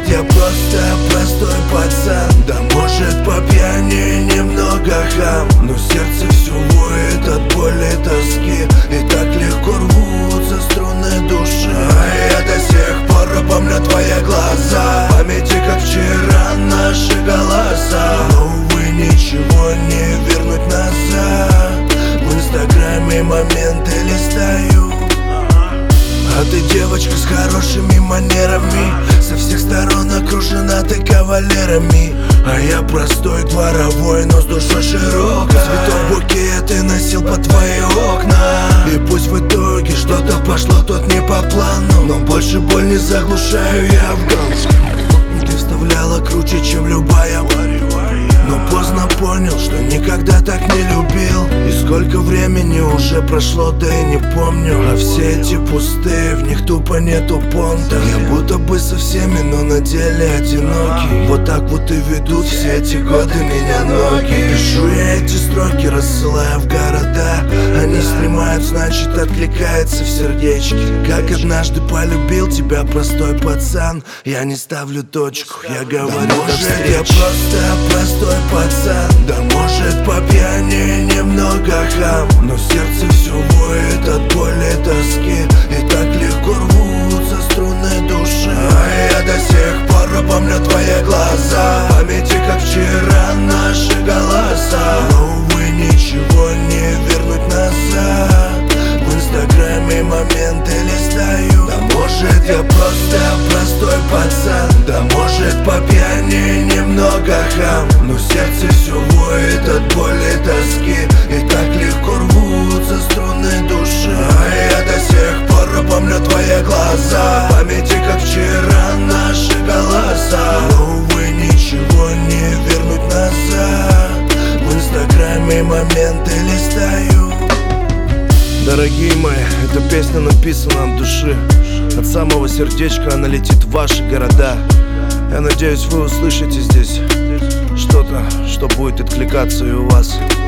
я просто простой пацан. Да может по пьяни немного хам, но сердце все воет от боли и тоски, и так легко рвутся струны души. А я до сих пор помню твои глаза, в памяти как вчера наши голоса. Но увы, ничего не вернуть назад. В инстаграме моменты листаю, а ты девочка с хорошими манерами, со всех сторон окружена ты кавалерами. А я простой дворовой, но с душой широкой. Цветов букеты носил под твои окна, и пусть в итоге что-то пошло тут не по плану, но больше боль не заглушаю я афганскую. Ты вставляла круче, чем любая, но поздно понял, что никогда так не любил. И сколько времени уже прошло, да и не помню. А все эти пустые, в них тупо нету понта. Я будто бы со всеми, но на деле одинокий. Вот так вот и ведут все эти годы меня ноги. Пишу я эти строки, рассылая в города. Они снимают, значит откликается в сердечке. Как однажды полюбил тебя простой пацан, я не ставлю точку, я говорю, может я просто простой пацан. Да может по пьяни немного хам, но сердце все воет от боли и тоски, и так легко рвутся струны души. А я до сих пор помню твои глаза, в памяти как вчера наши голоса. Но увы, ничего не вернуть назад. В инстаграме моменты листаю. Да может я просто простой пацан, да может по пьяни немного хам, но сердце все воет от боли и тоски, и так легко рвутся струны души. А я до сих пор помню твои глаза, в памяти как вчера наши голоса. Но увы, ничего не вернуть назад. В инстаграме моменты листаю. Дорогие мои, эта песня написана от души, от самого сердечка она летит в ваши города. Я надеюсь, вы услышите здесь что-то, что будет откликаться и у вас.